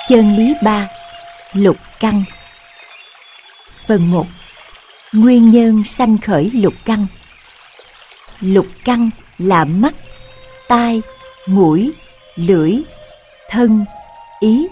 Chân lý 3. Lục căn. Phần 1. Nguyên nhân sanh khởi lục căn. Lục căn là mắt, tai, mũi, lưỡi, thân, ý.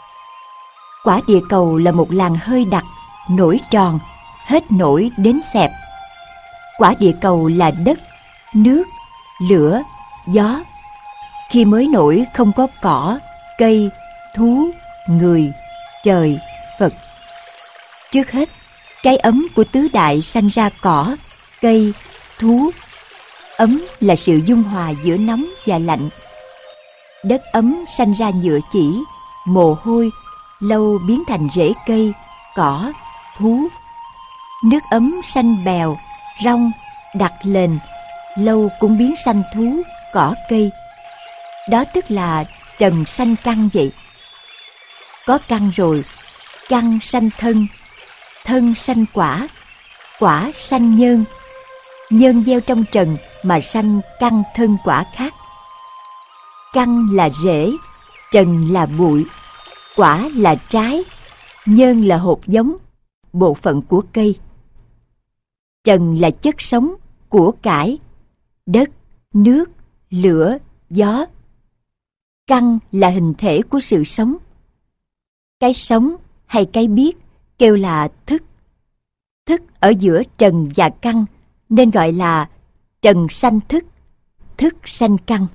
Quả địa cầu là một làn hơi đặc, nổi tròn, hết nổi đến xẹp. Quả địa cầu là đất, nước, lửa, gió. Khi mới nổi không có cỏ, cây, thú, người, trời, Phật. Trước hết, cái ấm của tứ đại sanh ra cỏ, cây, thú. Ấm là sự dung hòa giữa nóng và lạnh. Đất ấm sanh ra nhựa chỉ, mồ hôi, lâu biến thành rễ cây, cỏ, thú. Nước ấm sanh bèo, rong, đặt lền, lâu cũng biến sanh thú, cỏ cây. Đó tức là trần sanh căn vậy. Có căn rồi, căn sanh thân, thân sanh quả, quả sanh nhân. Nhân gieo trong trần mà sanh căn thân quả khác. Căn là rễ, trần là bụi, quả là trái, nhân là hột giống, bộ phận của cây. Trần là chất sống, của cải, đất, nước, lửa, gió. Căn là hình thể của sự sống. Cái sống hay cái biết kêu là thức. Thức ở giữa trần và căn nên gọi là trần sanh thức, thức sanh căn.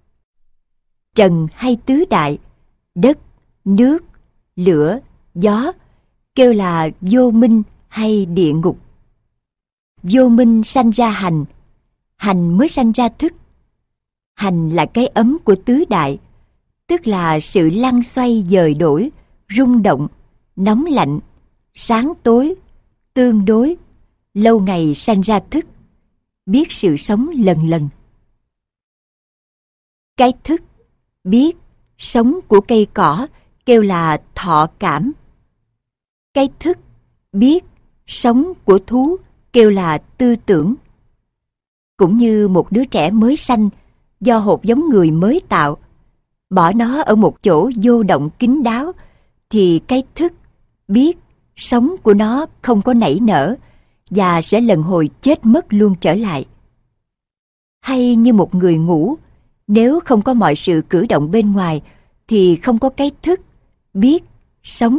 Trần hay tứ đại, đất, nước, lửa, gió kêu là vô minh hay địa ngục. Vô minh sanh ra hành, hành mới sanh ra thức. Hành là cái ấm của tứ đại, tức là sự lăn xoay dời đổi, rung động, nóng lạnh, sáng tối, tương đối, lâu ngày sanh ra thức, biết sự sống lần lần. Cái thức, biết, sống của cây cỏ kêu là thọ cảm. Cái thức, biết, sống của thú kêu là tư tưởng. Cũng như một đứa trẻ mới sanh do hột giống người mới tạo, bỏ nó ở một chỗ vô động kín đáo, thì cái thức, biết, sống của nó không có nảy nở và sẽ lần hồi chết mất luôn trở lại. Hay như một người ngủ, nếu không có mọi sự cử động bên ngoài thì không có cái thức, biết, sống.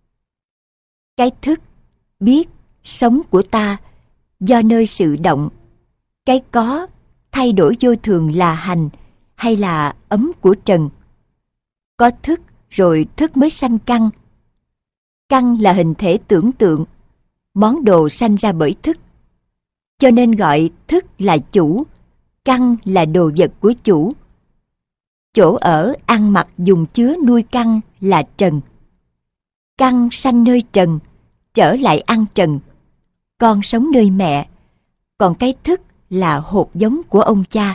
Cái thức, biết, sống của ta do nơi sự động. Cái có, thay đổi vô thường là hành hay là ấm của trần. Có thức rồi thức mới sanh căn. Căn là hình thể tưởng tượng, món đồ sanh ra bởi thức. Cho nên gọi thức là chủ, căn là đồ vật của chủ. Chỗ ở, ăn mặc, dùng chứa nuôi căn là trần. Căn sanh nơi trần, trở lại ăn trần. Con sống nơi mẹ, còn cái thức là hột giống của ông cha.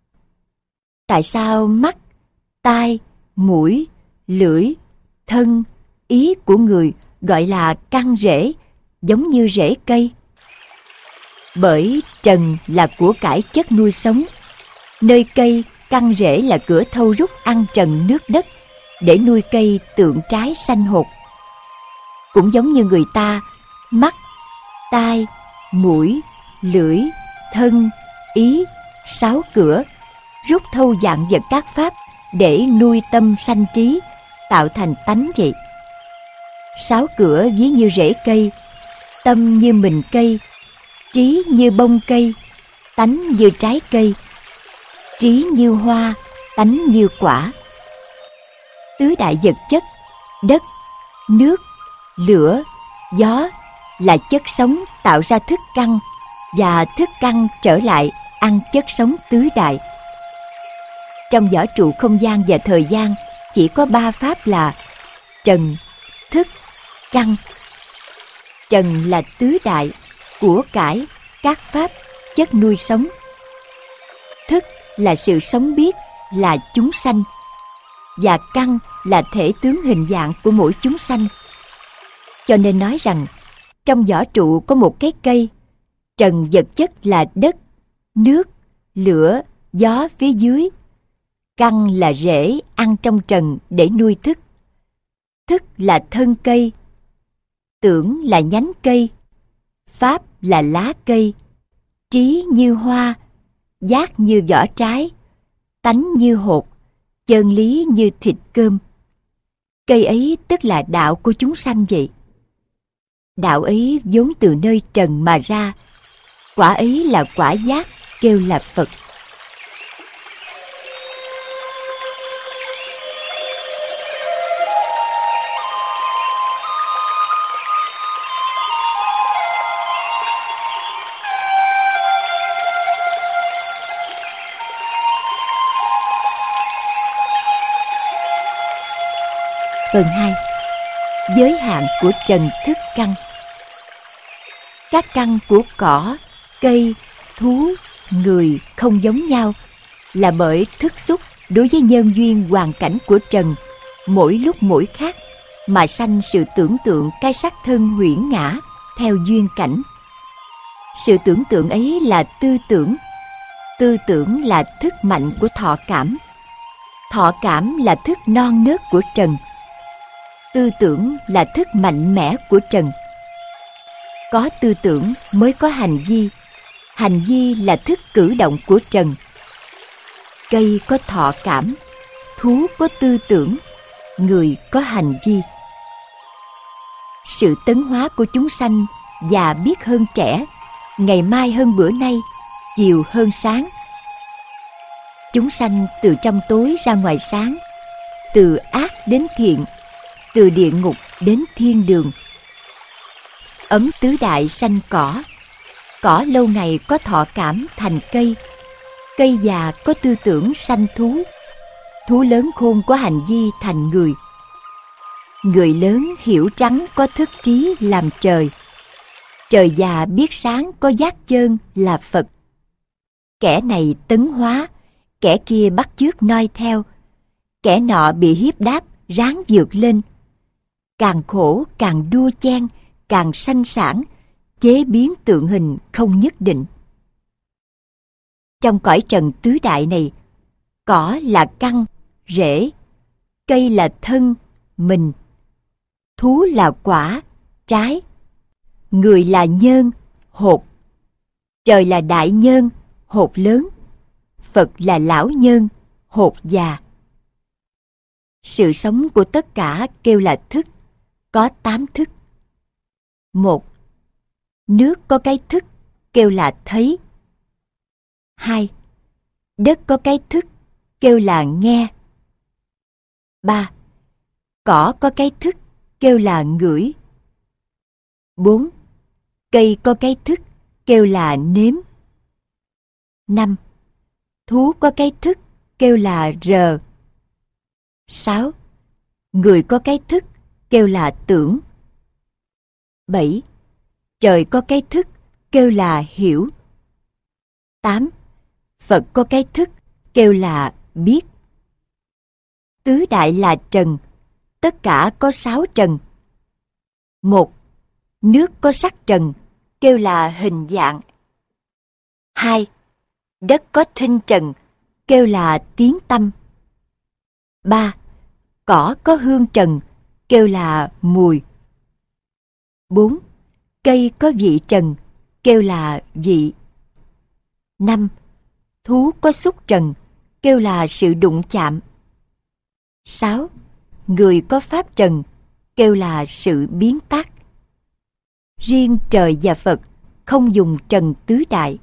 Tại sao mắt, tai, mũi, lưỡi, thân, ý của người gọi là căn rễ, giống như rễ cây? Bởi trần là của cải chất nuôi sống, nơi cây căn rễ là cửa thâu rút ăn trần nước đất để nuôi cây tượng trái sanh hột. Cũng giống như người ta, mắt, tai, mũi, lưỡi, thân, ý, sáu cửa rút thâu vạn vật các pháp để nuôi tâm sanh trí, tạo thành tánh vậy. Sáu cửa ví như rễ cây, tâm như mình cây, trí như bông cây, tánh như trái cây, trí như hoa, tánh như quả. Tứ đại vật chất, đất, nước, lửa, gió là chất sống tạo ra thức căn, và thức căn trở lại ăn chất sống tứ đại. Trong võ trụ không gian và thời gian chỉ có ba pháp là trần, thức, căn. Trần là tứ đại, của cải, các pháp, chất nuôi sống. Thức là sự sống biết, là chúng sanh. Và căn là thể tướng hình dạng của mỗi chúng sanh. Cho nên nói rằng, trong võ trụ có một cái cây, trần vật chất là đất, nước, lửa, gió phía dưới. Căn là rễ ăn trong trần để nuôi thức. Thức là thân cây, tưởng là nhánh cây, pháp là lá cây, trí như hoa, giác như vỏ trái, tánh như hột, chân lý như thịt cơm. Cây ấy tức là đạo của chúng sanh vậy. Đạo ấy vốn từ nơi trần mà ra, quả ấy là quả giác, kêu là Phật. Phần 2. Giới hạn của trần thức căn. Các căn của cỏ, cây, thú, người không giống nhau là bởi thức xúc đối với nhân duyên hoàn cảnh của trần mỗi lúc mỗi khác mà sanh sự tưởng tượng cái sắc thân huyễn ngã theo duyên cảnh. Sự tưởng tượng ấy là tư tưởng. Tư tưởng là thức mạnh của thọ cảm. Thọ cảm là thức non nớt của trần. Tư tưởng là thức mạnh mẽ của trần. Có tư tưởng mới có hành vi. Hành vi là thức cử động của trần. Cây có thọ cảm, thú có tư tưởng, người có hành vi. Sự tấn hóa của chúng sanh già biết hơn trẻ, ngày mai hơn bữa nay, chiều hơn sáng. Chúng sanh từ trong tối ra ngoài sáng, từ ác đến thiện, từ địa ngục đến thiên đường. Ấm tứ đại sanh cỏ. Cỏ lâu ngày có thọ cảm thành cây. Cây già có tư tưởng sanh thú. Thú lớn khôn có hành vi thành người. Người lớn hiểu trắng có thức trí làm trời. Trời già biết sáng có giác chơn là Phật. Kẻ này tấn hóa, kẻ kia bắt chước noi theo. Kẻ nọ bị hiếp đáp ráng vượt lên. Càng khổ càng đua chen, càng sanh sản, chế biến tượng hình không nhất định. Trong cõi trần tứ đại này, cỏ là căn, rễ, cây là thân, mình, thú là quả, trái, người là nhơn, hột, trời là đại nhơn, hột lớn, Phật là lão nhơn, hột già. Sự sống của tất cả kêu là thức, có 8 thức. 1. Nước có cái thức, kêu là thấy. 2. Đất có cái thức, kêu là nghe. 3. Cỏ có cái thức, kêu là ngửi. 4. Cây có cái thức, kêu là nếm. 5. Thú có cái thức, kêu là rờ. 6. Người có cái thức, kêu là tưởng. 7. Trời có cái thức, kêu là hiểu. 8. Phật có cái thức, kêu là biết. Tứ đại là trần, tất cả có 6 trần. 1. Nước có sắc trần, kêu là hình dạng. 2. Đất có thinh trần, kêu là tiếng tâm. 3. Cỏ có hương trần, kêu là mùi. 4. Cây có vị trần, kêu là vị. 5. Thú có xúc trần, kêu là sự đụng chạm. 6. Người có pháp trần, kêu là sự biến tác. Riêng trời và Phật không dùng trần tứ đại.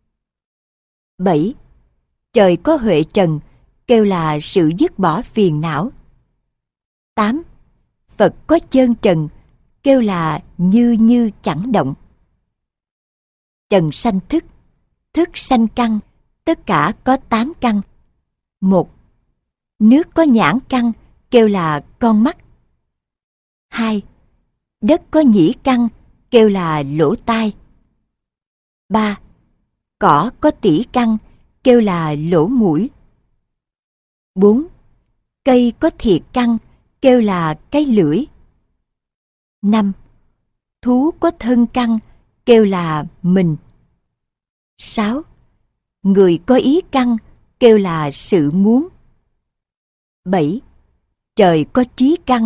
7. Trời có huệ trần, kêu là sự dứt bỏ phiền não. 8. Phật có chơn trần, kêu là như chẳng động. Trần sanh thức, thức sanh căn, tất cả có 8 căn. 1. Nước có nhãn căn, kêu là con mắt. 2. Đất có nhĩ căn, kêu là lỗ tai. 3. Cỏ có tỉ căn, kêu là lỗ mũi. 4. Cây có thiệt căn, kêu là cái lưỡi. 5. Thú có thân căn, kêu là mình. 6. Người có ý căn, kêu là sự muốn. 7. Trời có trí căn,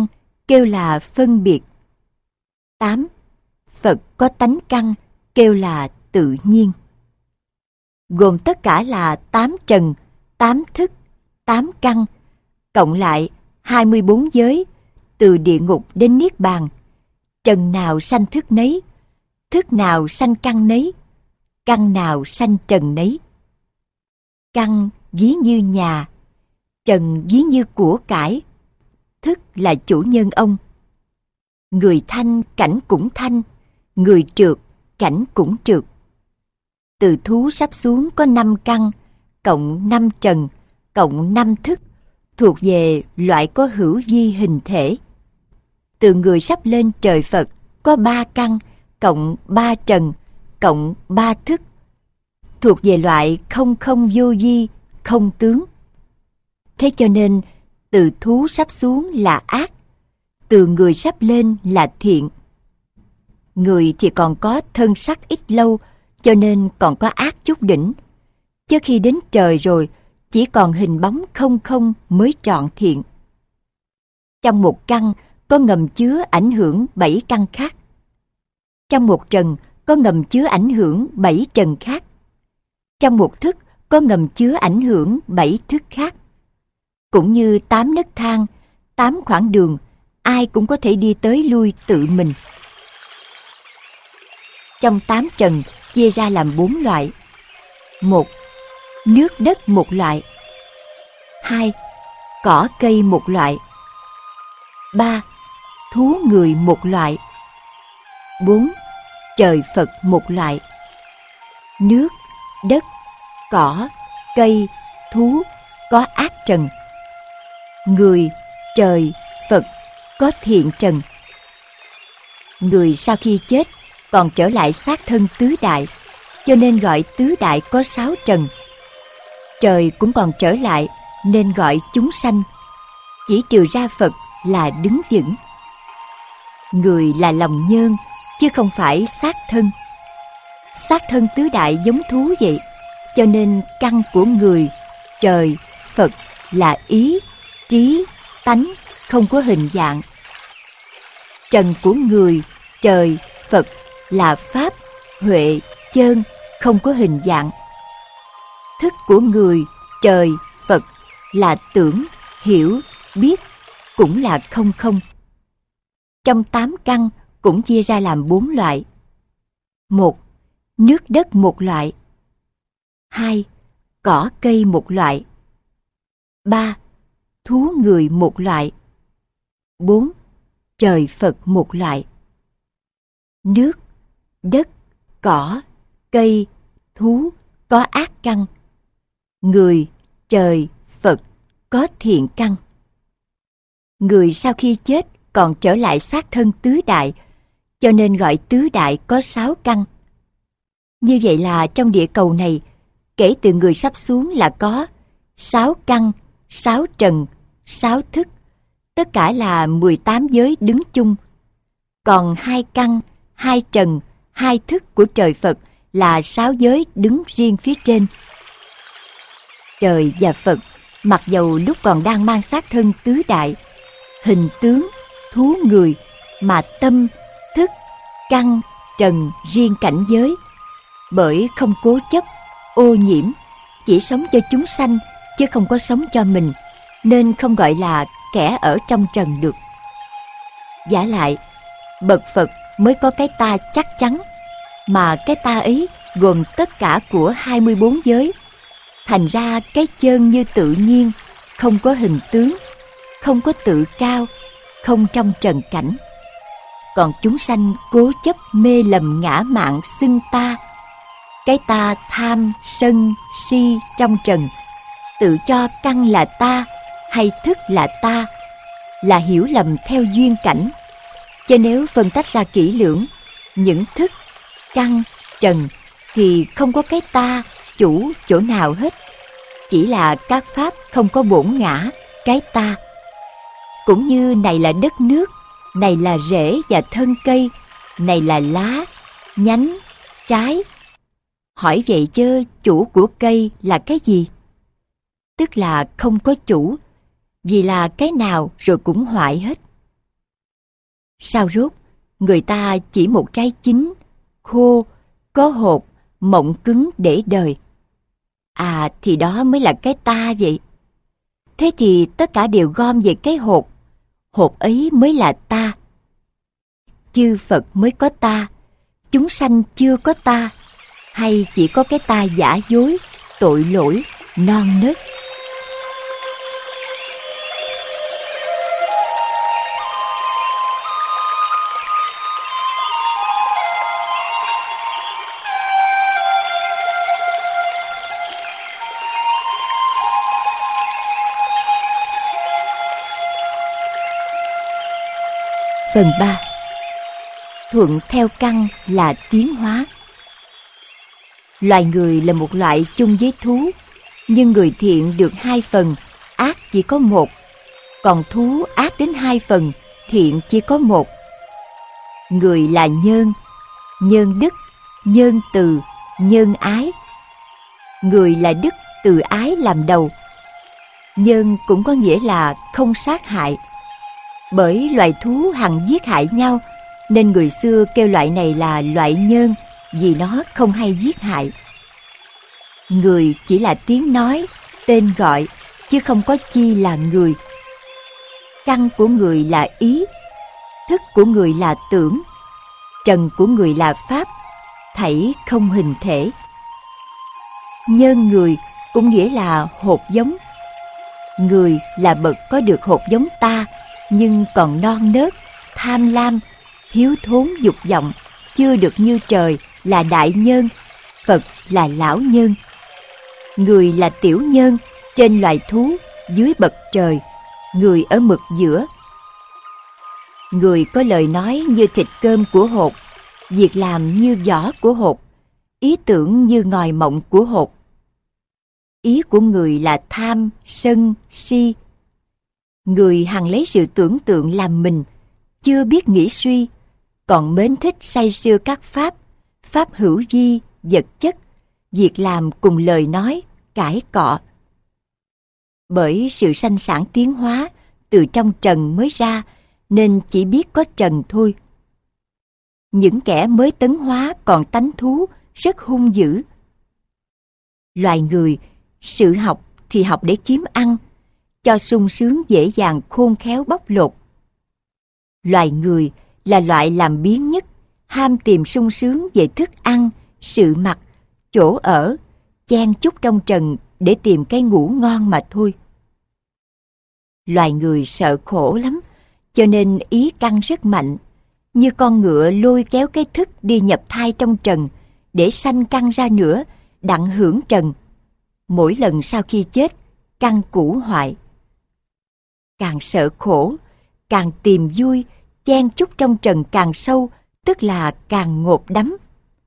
kêu là phân biệt. 8. Phật có tánh căn, kêu là tự nhiên. Gồm tất cả là 8 trần, 8 thức, 8 căn, cộng lại 24 giới, từ địa ngục đến niết bàn. Trần nào sanh thức nấy, thức nào sanh căn nấy, căn nào sanh trần nấy. Căn ví như nhà, trần ví như của cải, thức là chủ nhân ông. Người thanh, cảnh cũng thanh, người trượt, cảnh cũng trượt. Từ thú sắp xuống có 5 căn, cộng 5 trần, cộng 5 thức, thuộc về loại có hữu vi hình thể. Từ người sắp lên trời Phật có 3 căn, cộng 3 trần, cộng 3 thức, thuộc về loại không không vô vi, không tướng. Thế cho nên, từ thú sắp xuống là ác, từ người sắp lên là thiện. Người thì còn có thân sắc ít lâu, cho nên còn có ác chút đỉnh. Chứ khi đến trời rồi, chỉ còn hình bóng không không mới trọn thiện. Trong một căn có ngầm chứa ảnh hưởng 7 căn khác. Trong một trần có ngầm chứa ảnh hưởng 7 trần khác. Trong một thức có ngầm chứa ảnh hưởng 7 thức khác. Cũng như 8 nấc thang, 8 khoảng đường, ai cũng có thể đi tới lui tự mình. Trong 8 trần chia ra làm 4 loại. 1. Nước đất một loại. 2. Cỏ cây một loại. 3. Thú người một loại. 4. Trời Phật một loại. Nước, đất, cỏ, cây, thú có ác trần. Người, trời, Phật có thiện trần. Người sau khi chết còn trở lại xác thân tứ đại, cho nên gọi tứ đại có 6 trần. Trời cũng còn trở lại, nên gọi chúng sanh. Chỉ trừ ra Phật là đứng vững. Người là lòng nhơn, chứ không phải xác thân. Xác thân tứ đại giống thú vậy, cho nên căn của người, trời, Phật là ý, trí, tánh, không có hình dạng. Trần của người, trời, Phật là pháp, huệ, chơn, không có hình dạng. Thức của người, trời, Phật là tưởng, hiểu, biết, cũng là không không. Trong 8 căn cũng chia ra làm 4 loại. 1. Nước đất một loại. 2. Cỏ cây một loại. 3. Thú người một loại. 4. Trời Phật một loại. Nước, đất, cỏ, cây, thú có ác căn. Người, trời, Phật có thiện căn. Người sau khi chết còn trở lại xác thân tứ đại, cho nên gọi tứ đại có 6 căn. Như vậy là trong địa cầu này, kể từ người sắp xuống là có 6 căn, 6 trần, 6 thức, tất cả là 18 giới đứng chung. Còn 2 căn, 2 trần, 2 thức của trời Phật là 6 giới đứng riêng phía trên. Trời và Phật, mặc dầu lúc còn đang mang xác thân tứ đại, hình tướng, thú người, mà tâm, thức, căn, trần riêng cảnh giới, bởi không cố chấp, ô nhiễm, chỉ sống cho chúng sanh, chứ không có sống cho mình, nên không gọi là kẻ ở trong trần được. Vả lại, bậc Phật mới có cái ta chắc chắn, mà cái ta ấy gồm tất cả của 24 giới, thành ra cái chân như tự nhiên, không có hình tướng, không có tự cao, không trong trần cảnh. Còn chúng sanh cố chấp mê lầm ngã mạn xưng ta, cái ta tham sân si trong trần, tự cho căn là ta hay thức là ta, là hiểu lầm theo duyên cảnh. Chứ nếu phân tách ra kỹ lưỡng, những thức, căn, trần thì không có cái ta chủ chỗ nào hết, chỉ là các pháp không có bổn ngã, cái ta. Cũng như này là đất nước, này là rễ và thân cây, này là lá, nhánh, trái. Hỏi vậy chứ chủ của cây là cái gì? Tức là không có chủ, vì là cái nào rồi cũng hoại hết. Sao rốt, người ta chỉ một trái chín, khô, có hột, mộng cứng để đời. À thì đó mới là cái ta vậy. Thế thì tất cả đều gom về cái hột. Hột ấy mới là ta. Chư Phật mới có ta, chúng sanh chưa có ta, hay chỉ có cái ta giả dối, tội lỗi, non nớt. Phần 3. Thuận theo căn là tiến hóa. Loài người là một loại chung với thú, nhưng người thiện được 2 phần, ác chỉ có 1. Còn thú ác đến 2 phần, thiện chỉ có 1. Người là nhân, nhân đức, nhân từ, nhân ái. Người là đức, từ ái làm đầu. Nhân cũng có nghĩa là không sát hại. Bởi loài thú hằng giết hại nhau, nên người xưa kêu loại này là loại nhân, vì nó không hay giết hại. Người chỉ là tiếng nói, tên gọi, chứ không có chi là người. Căn của người là ý, thức của người là tưởng, trần của người là pháp, thảy không hình thể. Nhân người cũng nghĩa là hột giống. Người là bậc có được hột giống ta, nhưng còn non nớt, tham lam, thiếu thốn dục vọng, chưa được như trời là đại nhân, Phật là lão nhân. Người là tiểu nhân, trên loài thú, dưới bậc trời, người ở mực giữa. Người có lời nói như thịt cơm của hột, việc làm như vỏ của hột, ý tưởng như ngòi mộng của hột. Ý của người là tham, sân, si. Người hằng lấy sự tưởng tượng làm mình, chưa biết nghĩ suy, còn mến thích say sưa các pháp, pháp hữu vi, vật chất, việc làm cùng lời nói, cãi cọ. Bởi sự sanh sản tiến hóa, từ trong trần mới ra, nên chỉ biết có trần thôi. Những kẻ mới tấn hóa còn tánh thú, rất hung dữ. Loài người, sự học thì học để kiếm ăn, cho sung sướng dễ dàng khôn khéo bóc lột. Loài người là loại làm biếng nhất, ham tìm sung sướng về thức ăn, sự mặc, chỗ ở, chen chúc trong trần để tìm cái ngủ ngon mà thôi. Loài người sợ khổ lắm, cho nên ý căn rất mạnh, như con ngựa lôi kéo cái thức đi nhập thai trong trần, để sanh căn ra nữa, đặng hưởng trần. Mỗi lần sau khi chết, căn cũ hoại. Càng sợ khổ, càng tìm vui, chen chúc trong trần càng sâu, tức là càng ngột đắm.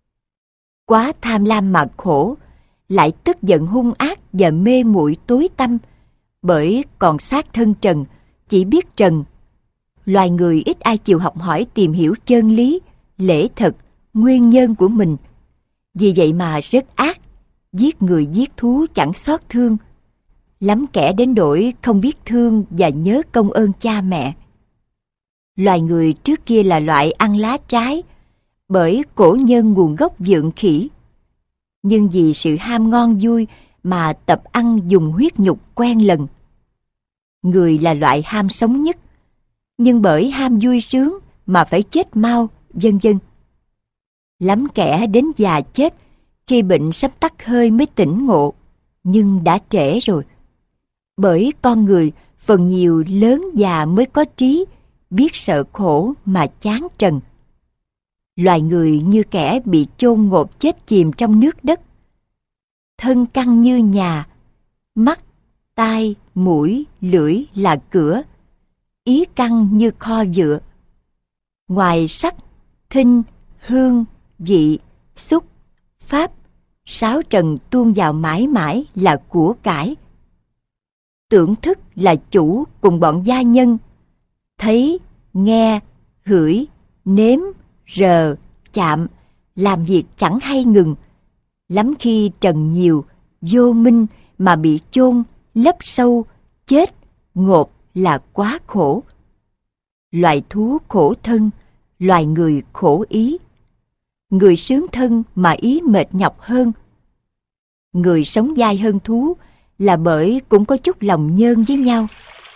Quá tham lam mà khổ, lại tức giận hung ác và mê muội tối tăm, bởi còn xác thân trần, chỉ biết trần. Loài người ít ai chịu học hỏi tìm hiểu chân lý, lẽ thật, nguyên nhân của mình. Vì vậy mà rất ác, giết người giết thú chẳng xót thương. Lắm kẻ đến nỗi không biết thương và nhớ công ơn cha mẹ. Loài người trước kia là loại ăn lá trái, bởi cổ nhân nguồn gốc vượn khỉ. Nhưng vì sự ham ngon vui mà tập ăn dùng huyết nhục quen lần. Người là loại ham sống nhất, nhưng bởi ham vui sướng mà phải chết mau, vân vân. Lắm kẻ đến già chết, khi bệnh sắp tắt hơi mới tỉnh ngộ, nhưng đã trễ rồi. Bởi con người phần nhiều lớn già mới có trí, biết sợ khổ mà chán trần. Loài người như kẻ bị chôn ngộp chết chìm trong nước đất. Thân căn như nhà, mắt, tai, mũi, lưỡi là cửa, ý căn như kho dựa. Ngoài sắc, thinh, hương, vị, xúc, pháp, sáu trần tuôn vào mãi mãi là của cải. Tưởng thức là chủ cùng bọn gia nhân, thấy, nghe, hửi, nếm, rờ, chạm, làm việc chẳng hay ngừng. Lắm khi trần nhiều, vô minh mà bị chôn, lấp sâu, chết, ngộp là quá khổ. loài thú khổ thân, loài người khổ ý. Người sướng thân mà ý mệt nhọc hơn. Người sống dai hơn thú là bởi cũng có chút lòng nhơn với nhau.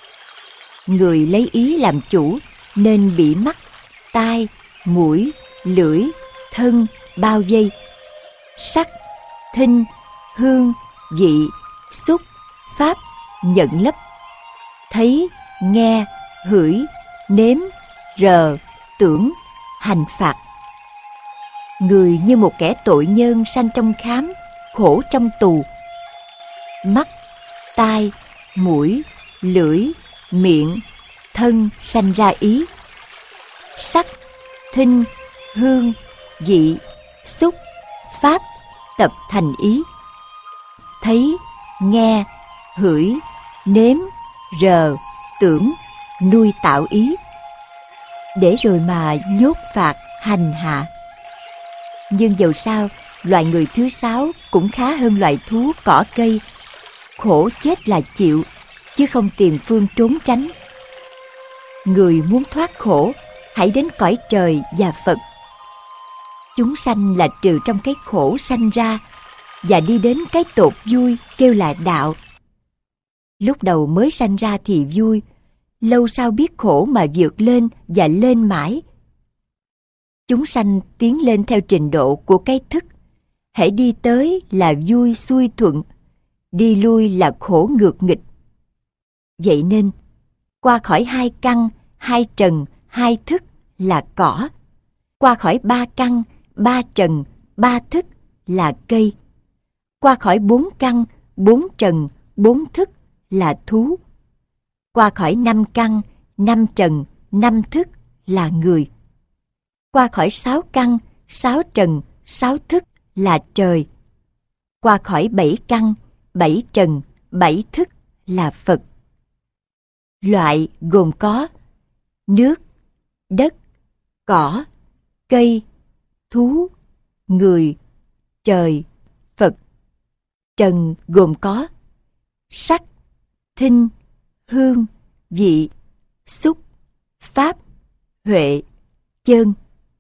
Người lấy ý làm chủ nên bị mắt, tai, mũi, lưỡi, thân bao vây. Sắc, thinh, hương, vị, xúc, pháp nhận lấp. Thấy, nghe, hửi, nếm, rờ, tưởng, hành phạt. Người như một kẻ tội nhân sanh trong khám, khổ trong tù. Mắt, tai, mũi, lưỡi, miệng, thân sanh ra ý. Sắc, thinh, hương, vị, xúc, pháp tập thành ý. Thấy, nghe, hửi, nếm, rờ, tưởng, nuôi tạo ý. Để rồi mà nhốt phạt, hành hạ. Nhưng dầu sao, loài người thứ 6 cũng khá hơn loài thú cỏ cây. Khổ chết là chịu, chứ không tìm phương trốn tránh. Người muốn thoát khổ, hãy đến cõi trời và Phật. Chúng sanh là trừ trong cái khổ sanh ra, và đi đến cái tột vui kêu là đạo. Lúc đầu mới sanh ra thì vui, lâu sau biết khổ mà vượt lên và lên mãi. Chúng sanh tiến lên theo trình độ của cái thức. Hễ đi tới là vui xuôi thuận, đi lui là khổ ngược nghịch. Vậy nên, qua khỏi 2 căn, 2 trần, 2 thức là cỏ. Qua khỏi 3 căn, 3 trần, 3 thức là cây. Qua khỏi 4 căn, 4 trần, 4 thức là thú. Qua khỏi 5 căn, 5 trần, 5 thức là người. Qua khỏi 6 căn, 6 trần, 6 thức là trời. Qua khỏi 7 căn, 7 trần, 7 thức là Phật. Loại gồm có nước, đất, cỏ, cây, thú, người, trời, Phật. Trần gồm có sắc, thinh, hương, vị, xúc, pháp, huệ, chân.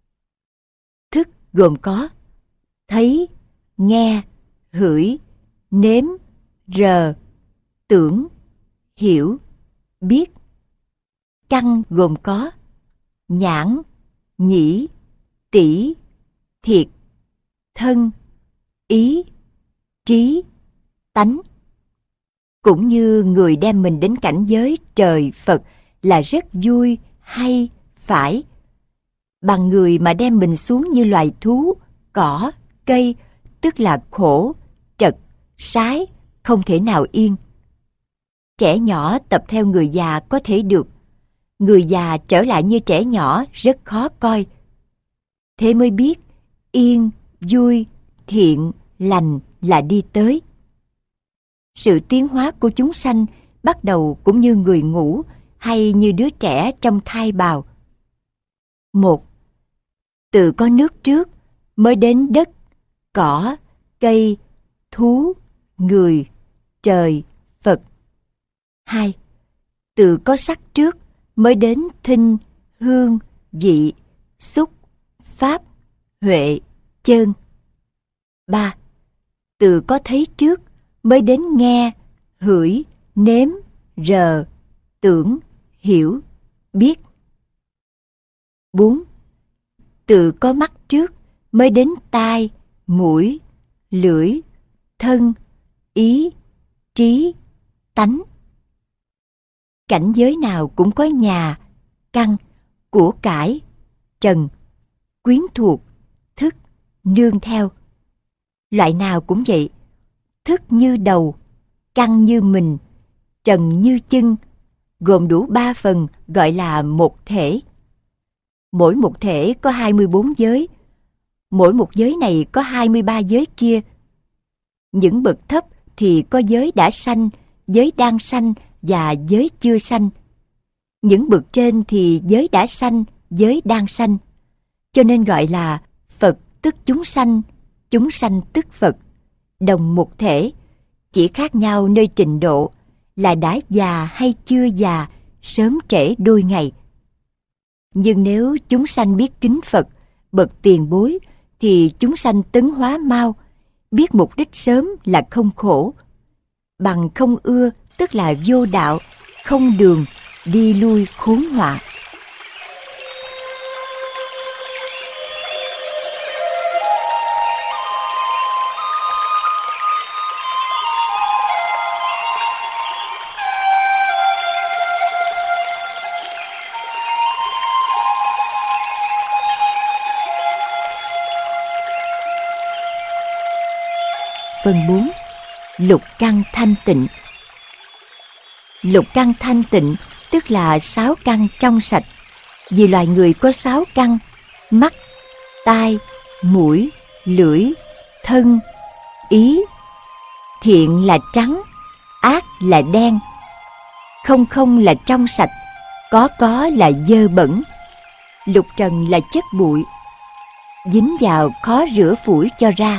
Thức gồm có thấy, nghe, hửi, nếm, rờ, tưởng, hiểu, biết. Căn gồm có nhãn, nhĩ, tỷ, thiệt, thân, ý, trí, tánh. Cũng như người đem mình đến cảnh giới trời Phật là rất vui, hay, phải. Bằng người mà đem mình xuống như loài thú, cỏ, cây, tức là khổ, trật, sái, không thể nào yên. Trẻ nhỏ tập theo người già có thể được. Người già trở lại như trẻ nhỏ rất khó coi. Thế mới biết yên, vui, thiện, lành là đi tới. Sự tiến hóa của chúng sanh bắt đầu cũng như người ngủ hay như đứa trẻ trong thai bào. 1. Từ có nước trước mới đến đất, cỏ, cây, thú, người, trời, Phật. 2. Từ có sắc trước mới đến thinh, hương, vị, xúc, pháp, huệ, chân. 3. Từ có thấy trước mới đến nghe, hửi, nếm, rờ, tưởng, hiểu, biết. 4. Từ có mắt trước mới đến tai, mũi, lưỡi, thân, ý, trí, tánh. Cảnh giới nào cũng có nhà, căn, của cải, trần, quyến thuộc, thức, nương theo. Loại nào cũng vậy. Thức như đầu, căn như mình, trần như chân, gồm đủ 3 phần gọi là một thể. Mỗi một thể có 24 giới, mỗi một giới này có 23 giới kia. Những bậc thấp thì có giới đã sanh, giới đang sanh và giới chưa sanh. Những bậc trên thì giới đã sanh, giới đang sanh. Cho nên gọi là Phật tức chúng sanh tức Phật, đồng một thể, chỉ khác nhau nơi trình độ là đã già hay chưa già, sớm trễ đôi ngày. Nhưng nếu chúng sanh biết kính Phật, bậc tiền bối, thì chúng sanh tấn hóa mau, biết mục đích sớm là không khổ. Bằng không ưa tức là vô đạo, không đường, đi lui khốn họa. Phần 4. Lục căn thanh tịnh. Lục căn thanh tịnh tức là 6 căn trong sạch. Vì loài người có 6 căn: mắt, tai, mũi, lưỡi, thân, ý. Thiện là trắng, ác là đen. Không không là trong sạch, có là dơ bẩn. Lục trần là chất bụi, dính vào khó rửa phủi cho ra.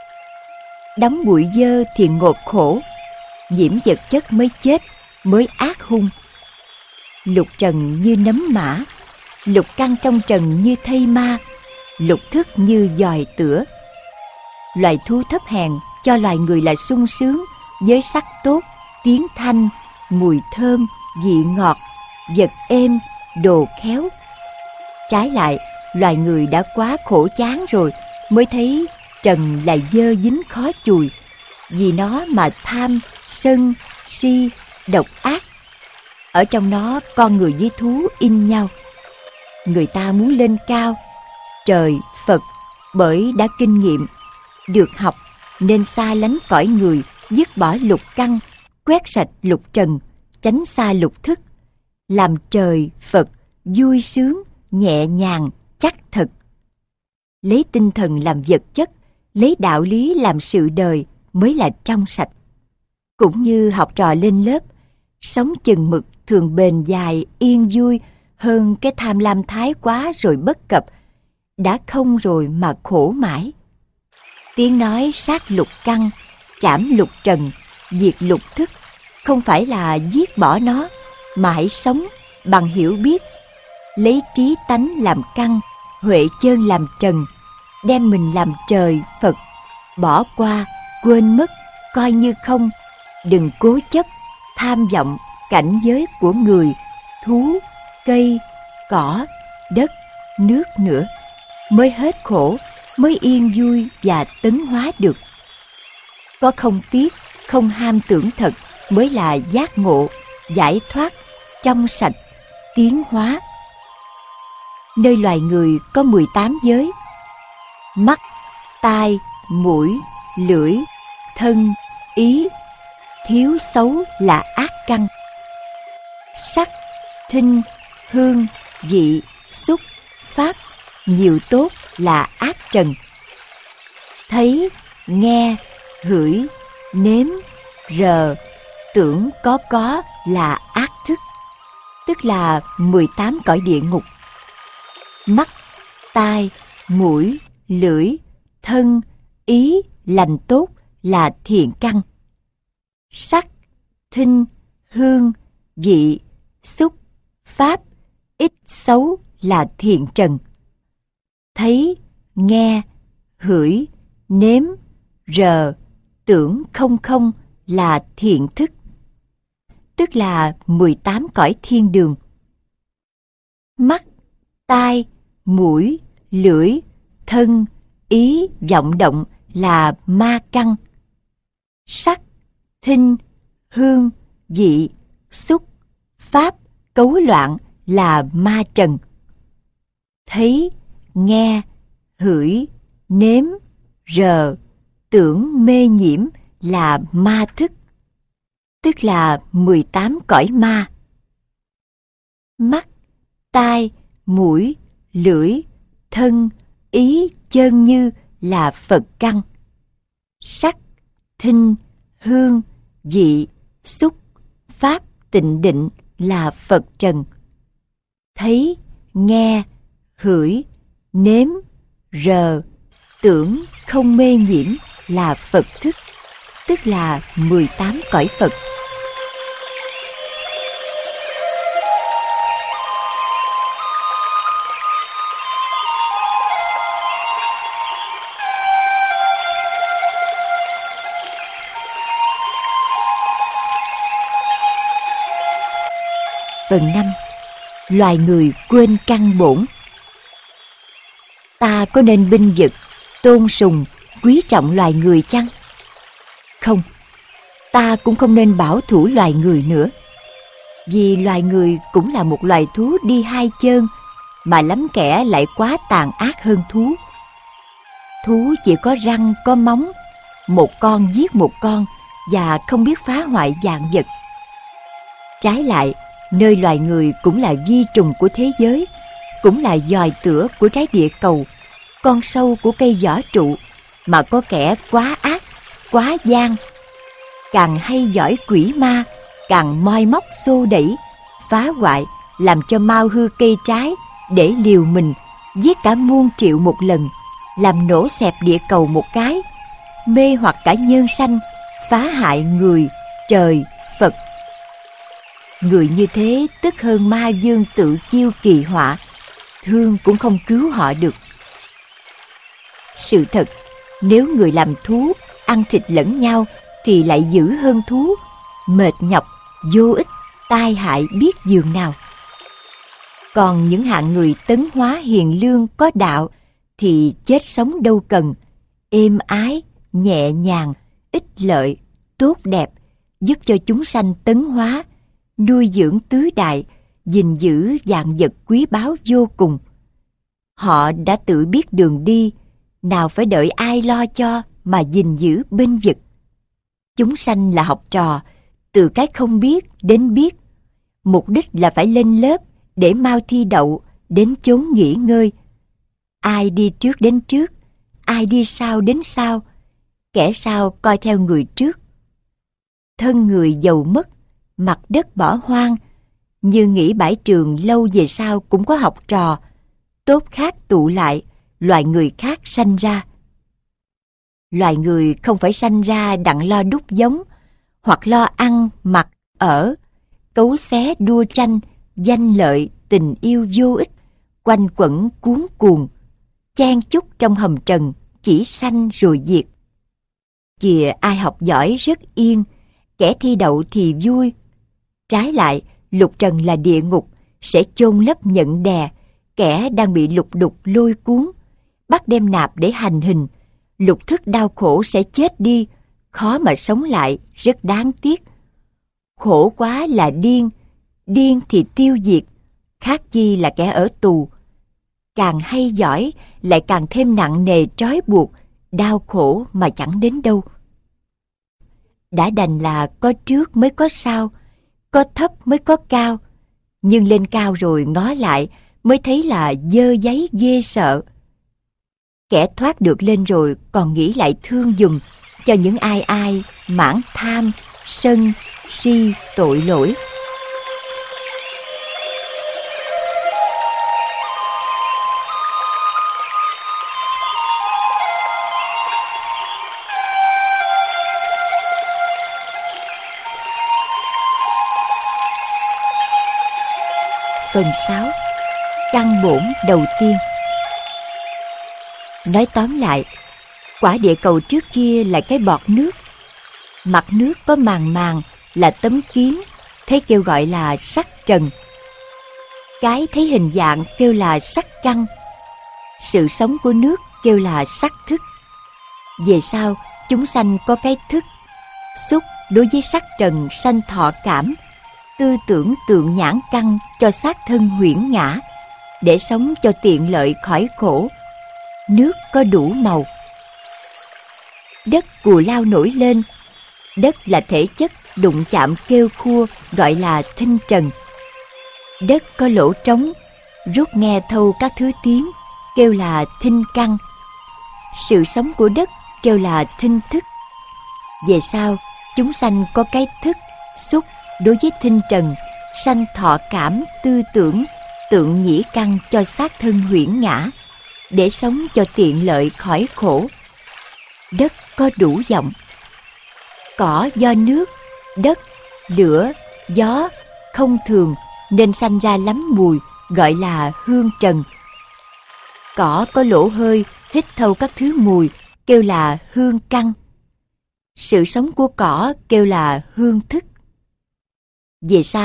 Đóng bụi dơ thì ngột khổ, nhiễm vật chất mới chết, mới ác hung. Lục trần như nấm mã, lục căn trong trần như thây ma, lục thức như giòi tửa. Loài thú thấp hèn cho loài người là sung sướng với sắc tốt, tiếng thanh, mùi thơm, vị ngọt, vật êm, đồ khéo. Trái lại, loài người đã quá khổ chán rồi mới thấy trần là dơ dính khó chùi, vì nó mà tham, sân, si, độc ác. Ở trong nó con người với thú in nhau. Người ta muốn lên cao, trời, Phật, bởi đã kinh nghiệm, được học nên xa lánh cõi người, dứt bỏ lục căn, quét sạch lục trần, tránh xa lục thức, làm trời, Phật vui sướng, nhẹ nhàng, chắc thật. Lấy tinh thần làm vật chất, lấy đạo lý làm sự đời mới là trong sạch. Cũng như học trò lên lớp, sống chừng mực thường bền dài, yên vui hơn cái tham lam thái quá rồi bất cập, đã không rồi mà khổ mãi. Tiếng nói sát lục căn, trảm lục trần, diệt lục thức, không phải là giết bỏ nó, mà hãy sống bằng hiểu biết, lấy trí tánh làm căn, huệ chơn làm trần, đem mình làm trời, Phật, bỏ qua, quên mất, coi như không. Đừng cố chấp, tham vọng cảnh giới của người, thú, cây, cỏ, đất, nước nữa, mới hết khổ, mới yên vui và tấn hóa được. Có không tiếc, không ham tưởng thật mới là giác ngộ, giải thoát, trong sạch, tiến hóa. Nơi loài người có 18 giới: mắt, tai, mũi, lưỡi, thân, ý. Thiếu xấu là ác căn. Sắc, thinh, hương, vị, xúc, pháp, nhiều tốt là ác trần. Thấy, nghe, hửi, nếm, rờ, tưởng có là ác thức, tức là 18 cõi địa ngục. Mắt, tai, mũi, lưỡi, thân, ý lành tốt là thiện căn. Sắc, thinh, hương, vị, xúc, pháp, ít xấu là thiện trần. Thấy, nghe, hửi, nếm, rờ, tưởng không là thiện thức, tức là 18 cõi thiên đường. Mắt, tai, mũi, lưỡi, thân, ý, vọng động là ma căn. Sắc, thinh, hương, vị, xúc, pháp, cấu loạn là ma trần. Thấy, nghe, hửi, nếm, rờ, tưởng mê nhiễm là ma thức, tức là 18 cõi ma. Mắt, tai, mũi, lưỡi, thân, ý chơn như là Phật căn. Sắc, thinh, hương, vị, xúc, pháp, tịnh định là Phật trần. Thấy, nghe, hửi, nếm, rờ, tưởng không mê nhiễm là Phật thức, tức là 18 cõi Phật. Phần 5. Loài người quên căn bổn. Ta có nên binh vực, tôn sùng, quý trọng loài người chăng? Không, ta cũng không nên bảo thủ loài người nữa. Vì loài người cũng là một loài thú đi hai chân, mà lắm kẻ lại quá tàn ác hơn thú. Thú chỉ có răng, có móng, một con giết một con và không biết phá hoại vạn vật. Trái lại, nơi loài người cũng là vi trùng của thế giới, cũng là giòi tửa của trái địa cầu, con sâu của cây võ trụ, mà có kẻ quá ác, quá gian, càng hay giỏi quỷ ma, càng moi móc xô đẩy, phá hoại, làm cho mau hư cây trái để liều mình, giết cả muôn triệu một lần, làm nổ xẹp địa cầu một cái, mê hoặc cả nhân sanh, phá hại người, trời, Phật. Người như thế tức hơn ma dương tự chiêu kỳ họa, thương cũng không cứu họ được. Sự thật, nếu người làm thú, ăn thịt lẫn nhau thì lại dữ hơn thú, mệt nhọc, vô ích, tai hại biết dường nào. Còn những hạng người tấn hóa hiền lương có đạo thì chết sống đâu cần, êm ái, nhẹ nhàng, ích lợi, tốt đẹp, giúp cho chúng sanh tấn hóa, nuôi dưỡng tứ đại, gìn giữ vạn vật quý báu vô cùng. Họ đã tự biết đường đi, nào phải đợi ai lo cho mà gìn giữ bênh vực. Chúng sanh là học trò, từ cái không biết đến biết. Mục đích là phải lên lớp để mau thi đậu, đến chốn nghỉ ngơi. Ai đi trước đến trước, ai đi sau đến sau, kẻ sau coi theo người trước. Thân người giàu mất, mặt đất bỏ hoang, như nghĩ bãi trường lâu về sau cũng có học trò, tốt khác tụ lại, loài người khác sanh ra. Loài người không phải sanh ra đặng lo đúc giống, hoặc lo ăn, mặc, ở, cấu xé đua tranh, danh lợi, tình yêu vô ích, quanh quẩn cuống cuồng, chen chúc trong hầm trần, chỉ sanh rồi diệt. Kìa ai học giỏi rất yên, kẻ thi đậu thì vui. Trái lại, lục trần là địa ngục, sẽ chôn lấp nhận đè, kẻ đang bị lục đục lôi cuốn, bắt đem nạp để hành hình, lục thức đau khổ sẽ chết đi, khó mà sống lại, rất đáng tiếc. Khổ quá là điên, điên thì tiêu diệt, khác chi là kẻ ở tù. Càng hay giỏi, lại càng thêm nặng nề trói buộc, đau khổ mà chẳng đến đâu. Đã đành là có trước mới có sau, có thấp mới có cao, nhưng lên cao rồi ngó lại mới thấy là dơ giấy ghê sợ. Kẻ thoát được lên rồi còn nghĩ lại thương giùm cho những ai mãn tham, sân, si, tội lỗi. Phần 6. Căn bổn đầu tiên. Nói tóm lại, quả địa cầu trước kia là cái bọt nước. Mặt nước có màng màng là tấm kiến, thế kêu gọi là sắc trần. Cái thấy hình dạng kêu là sắc căn. Sự sống của nước kêu là sắc thức. Về sau, chúng sanh có cái thức. Xúc đối với sắc trần sanh thọ cảm, tư tưởng tượng nhãn căn cho xác thân huyễn ngã, để sống cho tiện lợi khỏi khổ. Nước có đủ màu. Đất cù lao nổi lên. Đất là thể chất đụng chạm kêu khua, gọi là thinh trần. Đất có lỗ trống, rút nghe thâu các thứ tiếng, kêu là thinh căn. Sự sống của đất kêu là thinh thức. Về sau, chúng sanh có cái thức, xúc đối với thinh trần, sanh thọ cảm, tư tưởng, tượng nhĩ căn cho xác thân huyễn ngã, để sống cho tiện lợi khỏi khổ. Đất có đủ giọng. Cỏ do nước, đất, lửa, gió không thường nên sanh ra lắm mùi, gọi là hương trần. Cỏ có lỗ hơi hít thâu các thứ mùi, kêu là hương căn. Sự sống của cỏ kêu là hương thức. Về sau,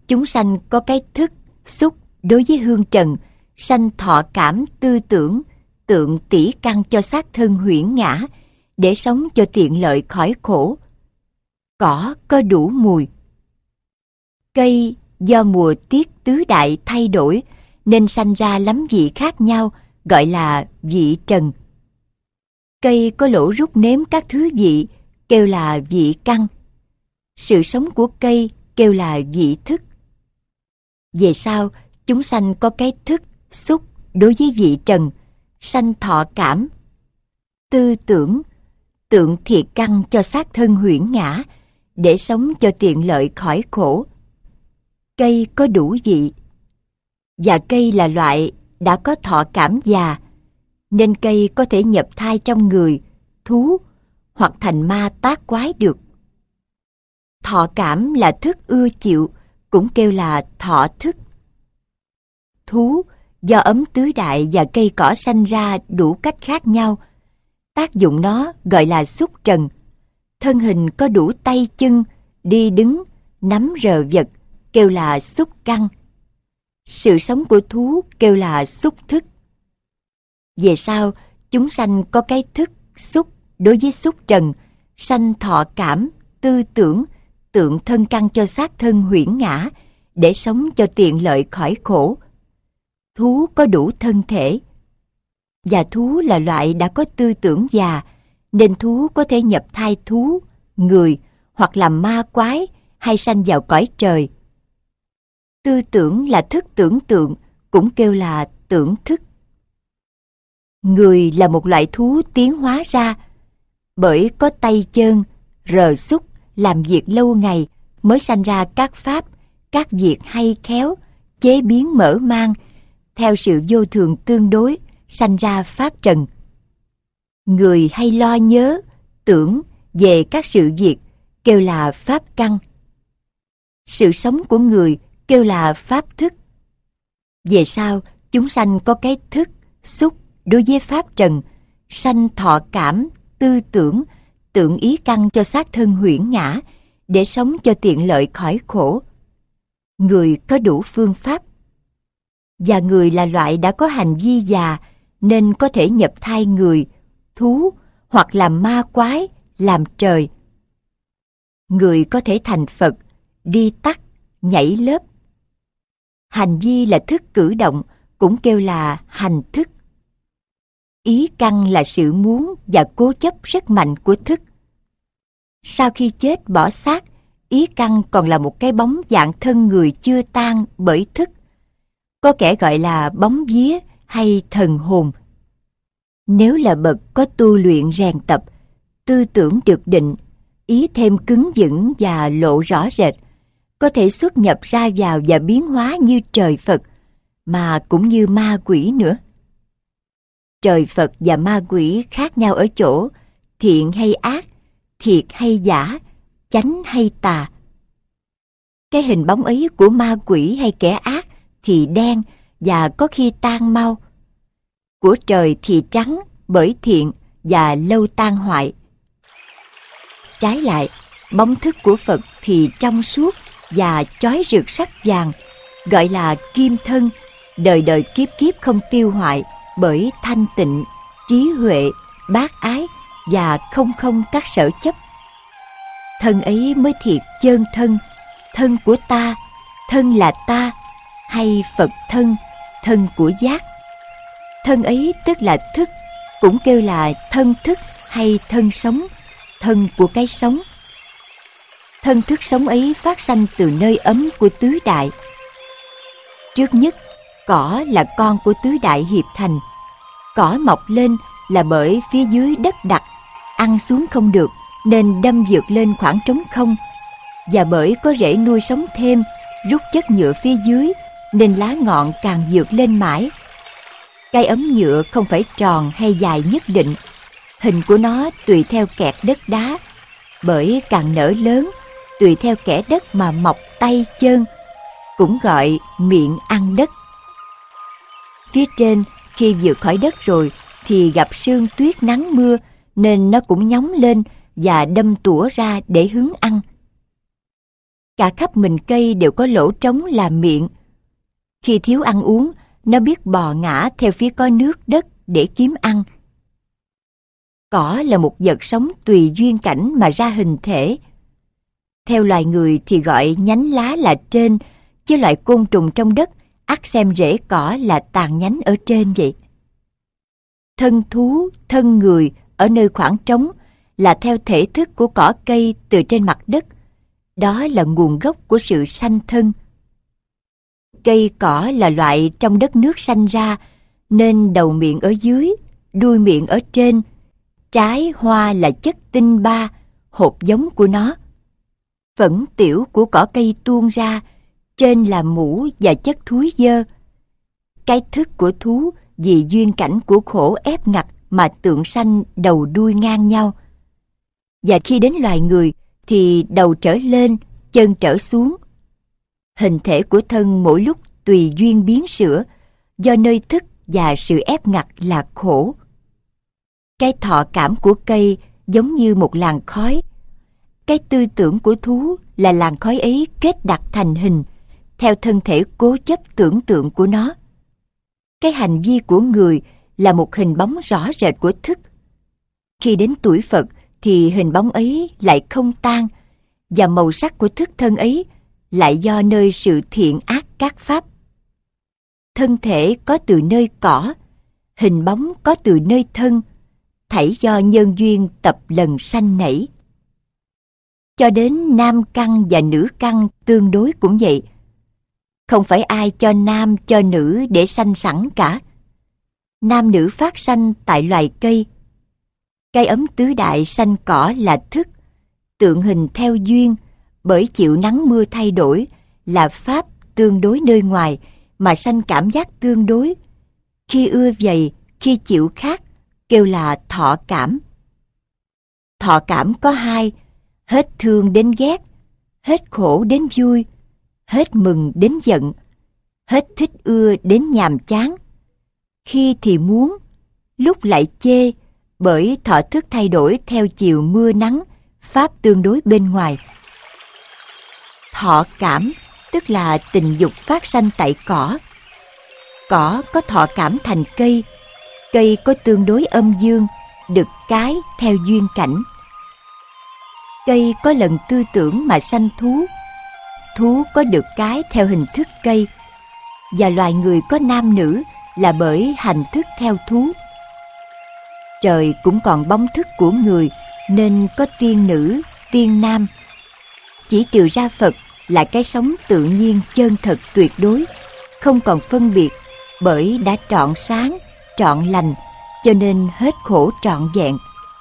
chúng sanh có cái thức, xúc đối với hương trần, sanh thọ cảm, tư tưởng, tượng tỷ căn cho xác thân huyễn ngã, để sống cho tiện lợi khỏi khổ. Cỏ có đủ mùi. Cây do mùa tiết tứ đại thay đổi nên sanh ra lắm vị khác nhau, gọi là vị trần. Cây có lỗ rút nếm các thứ vị, kêu là vị căn. Sự sống của cây kêu là vị thức. Về sau, chúng sanh có cái thức, xúc đối với vị trần, sanh thọ cảm, tư tưởng, tượng thiệt căn cho xác thân huyễn ngã, để sống cho tiện lợi khỏi khổ. Cây có đủ vị. Và cây là loại đã có thọ cảm già, nên cây có thể nhập thai trong người, thú, hoặc thành ma tác quái được. Thọ cảm là thức ưa chịu, cũng kêu là thọ thức. Thú do ấm tứ đại và cây cỏ sanh ra đủ cách khác nhau. Tác dụng nó gọi là xúc trần. Thân hình có đủ tay chân, đi đứng, nắm rờ vật, kêu là xúc căn. Sự sống của thú kêu là xúc thức. Về sau, chúng sanh có cái thức, xúc đối với xúc trần, sanh thọ cảm, tư tưởng, tượng thân căn cho xác thân huyễn ngã, để sống cho tiện lợi khỏi khổ. Thú có đủ thân thể. Và thú là loại đã có tư tưởng già, nên thú có thể nhập thai thú, người, hoặc làm ma quái, hay sanh vào cõi trời. Tư tưởng là thức tưởng tượng, cũng kêu là tưởng thức. Người là một loại thú tiến hóa ra, bởi có tay chân, rờ xúc, làm việc lâu ngày mới sanh ra các pháp, các việc hay khéo, chế biến mở mang, theo sự vô thường tương đối, sanh ra pháp trần. Người hay lo nhớ, tưởng về các sự việc, kêu là pháp căn. Sự sống của người kêu là pháp thức. Về sau, chúng sanh có cái thức, xúc đối với pháp trần, sanh thọ cảm, tư tưởng, tượng ý căn cho xác thân huyễn ngã, để sống cho tiện lợi khỏi khổ. Người có đủ phương pháp. Và người là loại đã có hành vi già, nên có thể nhập thai người, thú, hoặc làm ma quái, làm trời. Người có thể thành Phật, đi tắt, nhảy lớp. Hành vi là thức cử động, cũng kêu là hành thức. Ý căn là sự muốn và cố chấp rất mạnh của thức. Sau khi chết bỏ xác, ý căn còn là một cái bóng dạng thân người chưa tan bởi thức. Có kẻ gọi là bóng vía hay thần hồn. Nếu là bậc có tu luyện rèn tập, tư tưởng được định, ý thêm cứng vững và lộ rõ rệt, có thể xuất nhập ra vào và biến hóa như trời Phật, mà cũng như ma quỷ nữa. Trời Phật và ma quỷ khác nhau ở chỗ thiện hay ác, thiệt hay giả, chánh hay tà. Cái hình bóng ấy của ma quỷ hay kẻ ác thì đen và có khi tan mau. Của trời thì trắng bởi thiện và lâu tan hoại. Trái lại, bóng thức của Phật thì trong suốt và chói rực sắc vàng, gọi là kim thân, đời đời kiếp kiếp không tiêu hoại bởi thanh tịnh, trí huệ, bác ái và không không các sở chấp. Thân ấy mới thiệt chân thân, thân của ta, thân là ta, hay Phật thân, thân của giác. Thân ấy tức là thức, cũng kêu là thân thức hay thân sống, thân của cái sống. Thân thức sống ấy phát sanh từ nơi ấm của tứ đại. Trước nhất, cỏ là con của tứ đại hiệp thành. Cỏ mọc lên là bởi phía dưới đất đặc, ăn xuống không được nên đâm vượt lên khoảng trống không, và bởi có rễ nuôi sống thêm, rút chất nhựa phía dưới nên lá ngọn càng vượt lên mãi. Cây ấm nhựa không phải tròn hay dài nhất định, hình của nó tùy theo kẹt đất đá, bởi càng nở lớn tùy theo kẻ đất mà mọc tay chân, cũng gọi miệng ăn đất. Phía trên khi vượt khỏi đất rồi thì gặp sương tuyết nắng mưa, nên nó cũng nhóng lên và đâm tủa ra để hứng ăn. Cả khắp mình cây đều có lỗ trống là miệng. Khi thiếu ăn uống, nó biết bò ngã theo phía có nước đất để kiếm ăn. Cỏ là một vật sống tùy duyên cảnh mà ra hình thể. Theo loài người thì gọi nhánh lá là trên, chứ loại côn trùng trong đất ắt xem rễ cỏ là tàn nhánh ở trên vậy. Thân thú, thân người ở nơi khoảng trống là theo thể thức của cỏ cây từ trên mặt đất. Đó là nguồn gốc của sự sanh thân. Cây cỏ là loại trong đất nước sanh ra, nên đầu miệng ở dưới, đuôi miệng ở trên. Trái hoa là chất tinh ba, hột giống của nó. Phẫn tiểu của cỏ cây tuôn ra, trên là mũ và chất thúi dơ. Cái thức của thú vì duyên cảnh của khổ ép ngặt mà tượng sanh đầu đuôi ngang nhau. Và khi đến loài người thì đầu trở lên, chân trở xuống. Hình thể của thân mỗi lúc tùy duyên biến sửa, do nơi thức và sự ép ngặt là khổ. Cái thọ cảm của cây giống như một làn khói. Cái tư tưởng của thú là làn khói ấy kết đặt thành hình, theo thân thể cố chấp tưởng tượng của nó. Cái hành vi của người là một hình bóng rõ rệt của thức. Khi đến tuổi Phật thì hình bóng ấy lại không tan, và màu sắc của thức thân ấy lại do nơi sự thiện ác các pháp. Thân thể có từ nơi cỏ, hình bóng có từ nơi thân, thảy do nhân duyên tập lần sanh nảy. Cho đến nam căn và nữ căn tương đối cũng vậy. Không phải ai cho nam cho nữ để sanh sẵn cả. Nam nữ phát sanh tại loài cây. Cây ấm tứ đại sanh cỏ là thức, tượng hình theo duyên, bởi chịu nắng mưa thay đổi, là pháp tương đối nơi ngoài mà sanh cảm giác tương đối. Khi ưa vầy, khi chịu khác, kêu là thọ cảm. Thọ cảm có hai: hết thương đến ghét, hết khổ đến vui, hết mừng đến giận, hết thích ưa đến nhàm chán. Khi thì muốn, lúc lại chê, bởi thọ thức thay đổi theo chiều mưa nắng, pháp tương đối bên ngoài. Thọ cảm tức là tình dục phát sanh tại cỏ. Cỏ có thọ cảm thành cây, cây có tương đối âm dương, được cái theo duyên cảnh. Cây có lần tư tưởng mà sanh thú, thú có được cái theo hình thức cây, và loài người có nam nữ là bởi hành thức theo thú. Trời cũng còn bóng thức của người, nên có tiên nữ, tiên nam. Chỉ trừ ra Phật là cái sống tự nhiên chân thật tuyệt đối, không còn phân biệt, bởi đã trọn sáng, trọn lành, cho nên hết khổ trọn vẹn.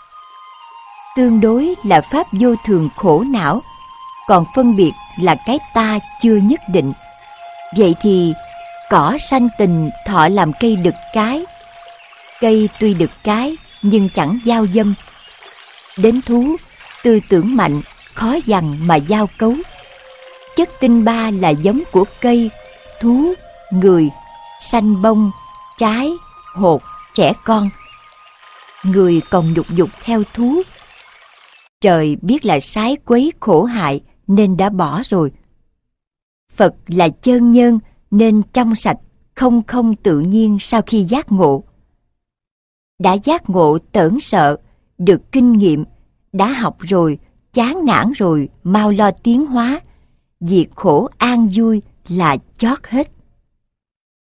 Tương đối là pháp vô thường khổ não, còn phân biệt là cái ta chưa nhất định. Vậy thì cỏ sanh tình thọ làm cây đực cái. Cây tuy đực cái nhưng chẳng giao dâm. Đến thú, tư tưởng mạnh, khó dằn mà giao cấu. Chất tinh ba là giống của cây, thú, người, sanh bông, trái, hột, trẻ con. Người còn nhục dục theo thú. Trời biết là sái quấy khổ hại nên đã bỏ rồi. Phật là chân nhân nên trong sạch, không không tự nhiên sau khi giác ngộ. Đã giác ngộ tởn sợ, được kinh nghiệm, đã học rồi, chán nản rồi, mau lo tiến hóa. Diệt khổ an vui là chót hết.